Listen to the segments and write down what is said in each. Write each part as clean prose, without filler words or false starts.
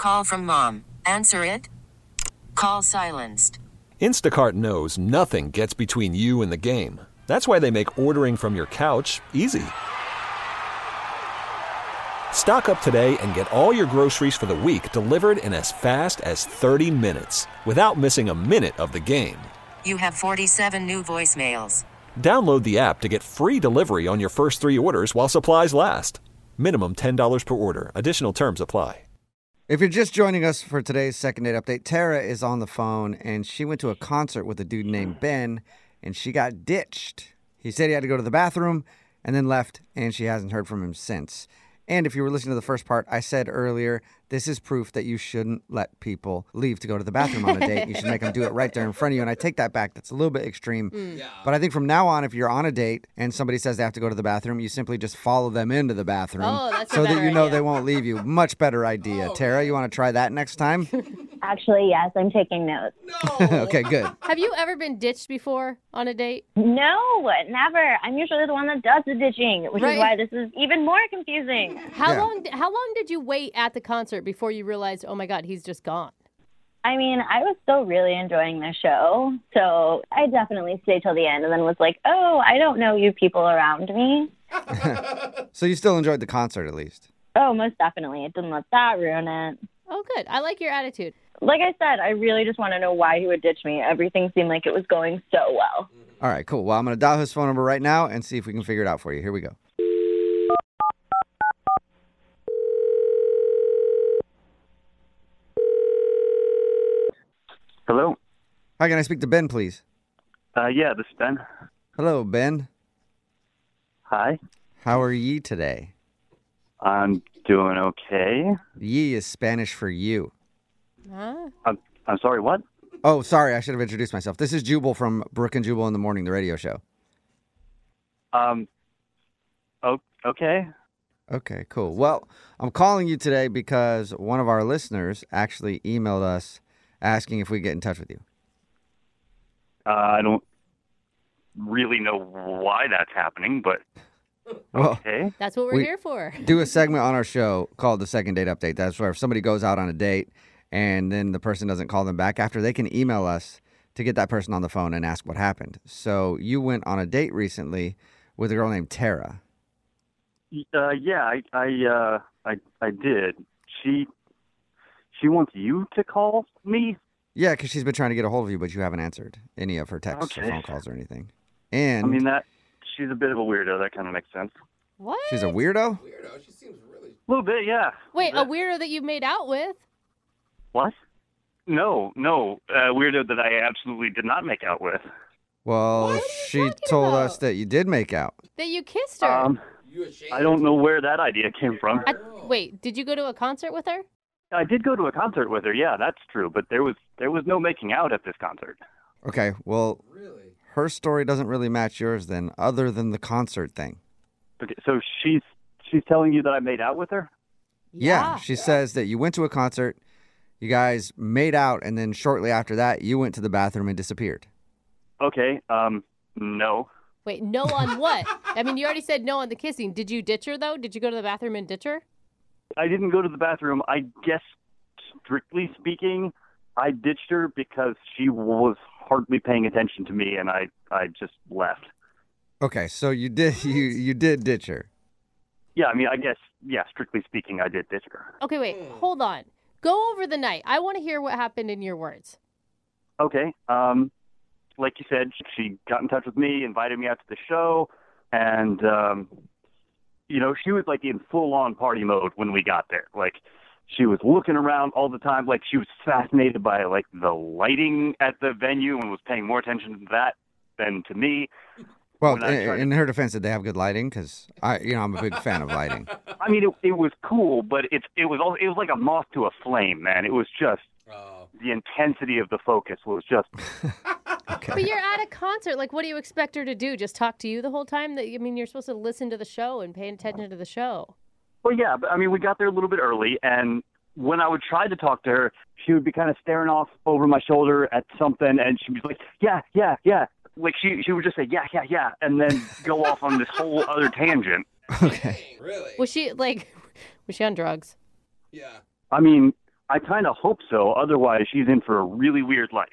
Call from mom. Answer it. Call silenced. Instacart knows nothing gets between you and the game. That's why they make ordering from your couch easy. Stock up today and get all your groceries for the week delivered in as fast as 30 minutes without missing a minute of the game. You have 47 new voicemails. Download the app to get free delivery on your first 3 orders while supplies last. Minimum $10 per order. Additional terms apply. If you're just joining us for today's Second Date Update, Tara is on the phone, and she went to a concert with a dude named Ben, and she got ditched. He said he had to go to the bathroom and then left, and she hasn't heard from him since. And if you were listening to the first part, I said earlier, this is proof that you shouldn't let people leave to go to the bathroom on a date. You should make them do it right there in front of you. And I take that back. That's a little bit extreme. Yeah. But I think from now on, if you're on a date and somebody says they have to go to the bathroom, you simply just follow them into the bathroom so that you know they won't leave you. Much better idea. Tara, you want to try that next time? Actually, yes, I'm taking notes. No. Okay, good. Have you ever been ditched before on a date? No, never. I'm usually the one that does the ditching, which is why this is even more confusing. How long did you wait at the concert before you realized, oh my God, he's just gone? I mean, I was still really enjoying the show, so I definitely stayed till the end and then was like, oh, I don't know you people around me. So you still enjoyed the concert at least? Oh, most definitely. It didn't let that ruin it. Oh, good. I like your attitude. Like I said, I really just want to know why he would ditch me. Everything seemed like it was going so well. All right, cool. Well, I'm going to dial his phone number right now and see if we can figure it out for you. Here we go. Hello? Hi, can I speak to Ben, please? Yeah, this is Ben. Hello, Ben. Hi. How are ye today? I'm doing okay. Ye is Spanish for you. Huh? I'm sorry, what? Oh, sorry, I should have introduced myself. This is Jubal from Brooke and Jubal in the Morning, the radio show. Okay. Okay, cool. Well, I'm calling you today because one of our listeners actually emailed us asking if we get in touch with you. I don't really know why that's happening, but okay. That's what we're here for. Do a segment on our show called the Second Date Update. That's where if somebody goes out on a date and then the person doesn't call them back after, they can email us to get that person on the phone and ask what happened. So you went on a date recently with a girl named Tara. Yeah, I did. She wants you to call me? Yeah, because she's been trying to get a hold of you, but you haven't answered any of her texts or phone calls or anything. And I mean, she's a bit of a weirdo. That kind of makes sense. What? She's a weirdo? She seems really... A little bit, yeah. Wait, a weirdo that you made out with? What? No. Weirdo that I absolutely did not make out with. Well, she told us that you did make out. That you kissed her? I don't know where that idea came from. Wait, did you go to a concert with her? I did go to a concert with her, yeah, that's true. But there was no making out at this concert. Okay, well, her story doesn't really match yours then, other than the concert thing. Okay, so she's telling you that I made out with her? Yeah, she says that you went to a concert, you guys made out, and then shortly after that, you went to the bathroom and disappeared. Okay, no. Wait, no on what? I mean, you already said no on the kissing. Did you ditch her, though? Did you go to the bathroom and ditch her? I didn't go to the bathroom. I guess, strictly speaking, I ditched her because she was hardly paying attention to me, and I just left. Okay, so you did you did ditch her. Yeah, I mean, I guess, yeah, strictly speaking, I did ditch her. Okay, wait, hold on. Go over the night. I want to hear what happened in your words. Okay, like you said, she got in touch with me, invited me out to the show, and, she was like in full-on party mode when we got there. Like, she was looking around all the time. Like, she was fascinated by, like, the lighting at the venue and was paying more attention to that than to me. Well, in her defense, did they have good lighting? Because I'm a big fan of lighting. I mean, it was cool, but it was like a moth to a flame, man. It was just the intensity of the focus was just. Okay. But you're at a concert. Like, what do you expect her to do? Just talk to you the whole time? You're supposed to listen to the show and pay attention to the show. Well, yeah, but I mean, we got there a little bit early, and when I would try to talk to her, she would be kind of staring off over my shoulder at something, and she'd be like, yeah. Like, she would just say, yeah, and then go off on this whole other tangent. Okay. Really? Was she on drugs? Yeah. I mean, I kind of hope so. Otherwise, she's in for a really weird life.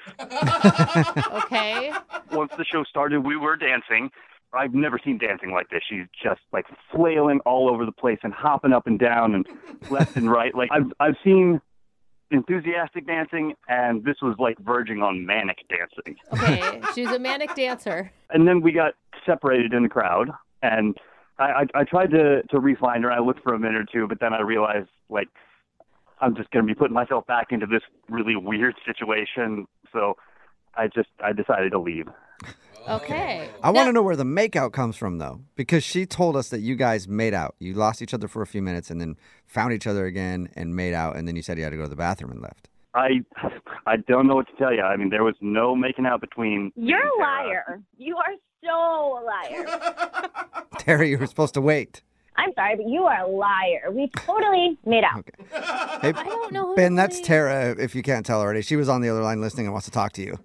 Okay. Once the show started, we were dancing. I've never seen dancing like this. She's just like flailing all over the place and hopping up and down and left and right. Like I've seen enthusiastic dancing, and this was like verging on manic dancing. Okay. She's a manic dancer. And then we got separated in the crowd, and I tried to re-find her. I looked for a minute or two, but then I realized, like, I'm just going to be putting myself back into this really weird situation. So I decided to leave. Okay. I want to know where the makeout comes from, though, because she told us that you guys made out. You lost each other for a few minutes and then found each other again and made out, and then you said you had to go to the bathroom and left. I don't know what to tell you. I mean, there was no making out between. You're a Tara. liar. You are so a liar. Terry, you were supposed to wait. I'm sorry, but you are a liar. We totally made out. Okay. Hey, I don't know who Ben, to that's believe. Tara, if you can't tell already. She was on the other line listening and wants to talk to you.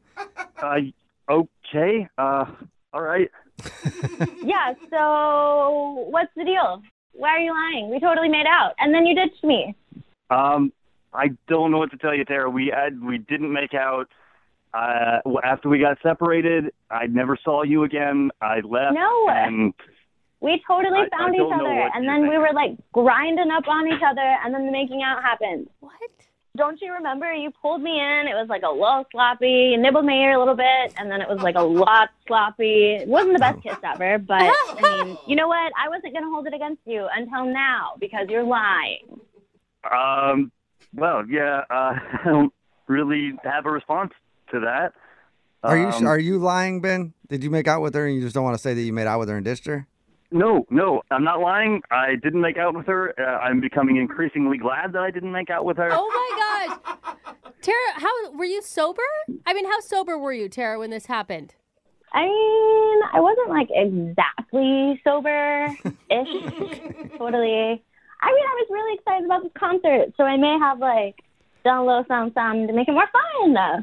Okay. All right. Yeah, so what's the deal? Why are you lying? We totally made out. And then you ditched me. I don't know what to tell you, Tara. We didn't make out. After we got separated, I never saw you again. I left. No. And We totally I found don't each know other. what And you then we think. were like grinding up on each other, and then the making out happened. What? Don't you remember? You pulled me in. It was like a little sloppy. You nibbled my ear a little bit, and then it was like a lot sloppy. It wasn't the best kiss ever, but I mean, you know what? I wasn't going to hold it against you until now because you're lying. well, yeah. I don't really have a response to that. Are you lying, Ben? Did you make out with her and you just don't want to say that you made out with her and ditched her? No, I'm not lying. I didn't make out with her. I'm becoming increasingly glad that I didn't make out with her. Oh my gosh. Tara, how were you sober? I mean, how sober were you, Tara, when this happened? I mean, I wasn't like exactly sober-ish, totally. I mean, I was really excited about this concert, so I may have like done a little something to make it more fun.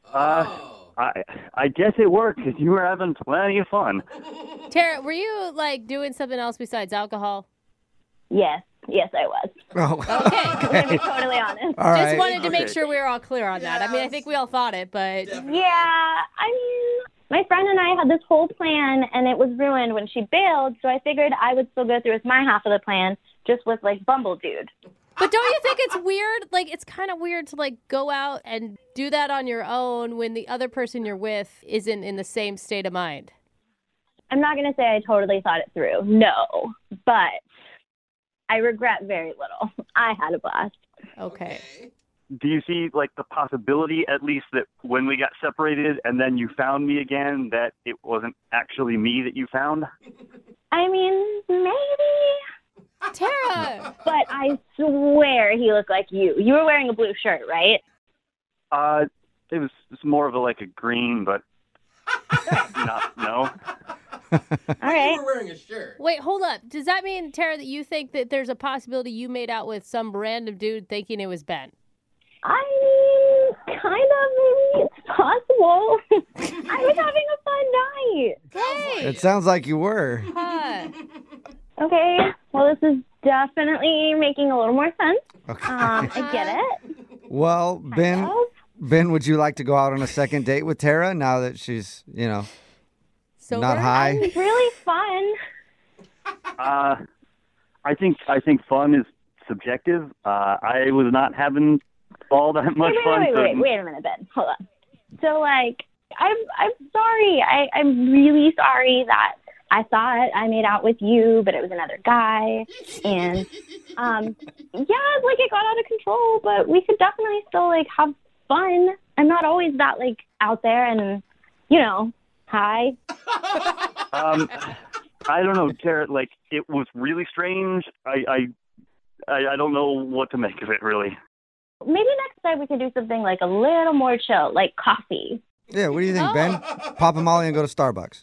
I guess it worked because you were having plenty of fun. Tara, were you like doing something else besides alcohol? Yes, I was. Oh, Okay. I'm going to be totally honest. all Just right. wanted to make Okay. sure we were all clear on that. I mean, I think we all thought it, but Yeah, I mean, my friend and I had this whole plan, and it was ruined when she bailed, so I figured I would still go through with my half of the plan, just with, like, Bumble Dude. But don't you think it's weird? Like, it's kind of weird to, like, go out and do that on your own when the other person you're with isn't in the same state of mind. I'm not going to say I totally thought it through, no, but I regret very little. I had a blast. Okay. Do you see, like, the possibility, at least, that when we got separated and then you found me again, that it wasn't actually me that you found? I mean, maybe, Tara! but I swear he looked like you. You were wearing a blue shirt, right? It was more of a green, but no. All right. You were wearing a shirt. Wait, hold up. Does that mean, Tara, that you think that there's a possibility you made out with some random dude thinking it was Ben? I mean, kind of, maybe it's possible. I was having a fun night. Hey! It sounds like you were. Huh. Okay, well, this is definitely making a little more sense. Okay. I get it. Well, Ben, would you like to go out on a second date with Tara now that she's, Sober? not high? It's really fun. I think fun is subjective. I was not having all that much fun. Wait a minute, Ben. Hold on. So, I'm sorry. I'm really sorry that I thought I made out with you, but it was another guy. And, it got out of control, but we could definitely still, have fun. I'm not always that, out there and, high. I don't know, Tara. It was really strange. I don't know what to make of it, really. Maybe next time we could do something, a little more chill, like coffee. Yeah, what do you think, Ben? Pop a Molly and go to Starbucks.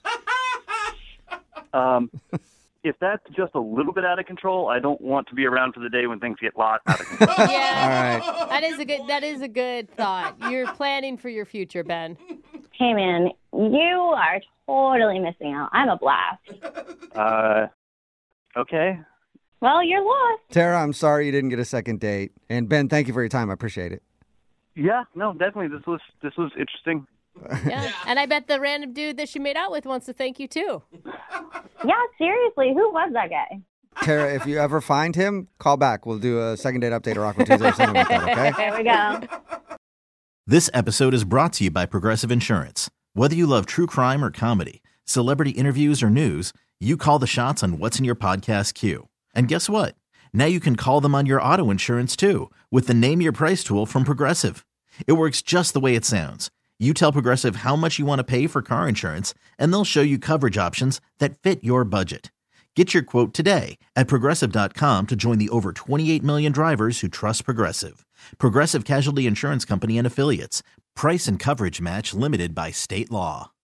If that's just a little bit out of control, I don't want to be around for the day when things get a lot out of control. Yeah. All right. That is a good thought. You're planning for your future, Ben. Hey, man, you are totally missing out. I'm a blast. Okay. Well, you're lost. Tara, I'm sorry you didn't get a second date. And Ben, thank you for your time. I appreciate it. Yeah, no, definitely. This was interesting. Yeah. And I bet the random dude that she made out with wants to thank you too. Yeah, seriously, who was that guy? Tara, if you ever find him, call back. We'll do a second date update or Awkward Tuesday or something like that, okay? There we go. This episode is brought to you by Progressive Insurance. Whether you love true crime or comedy, celebrity interviews or news, you call the shots on what's in your podcast queue. And guess what? Now you can call them on your auto insurance too with the Name Your Price tool from Progressive. It works just the way it sounds. You tell Progressive how much you want to pay for car insurance, and they'll show you coverage options that fit your budget. Get your quote today at Progressive.com to join the over 28 million drivers who trust Progressive. Progressive Casualty Insurance Company and Affiliates. Price and coverage match limited by state law.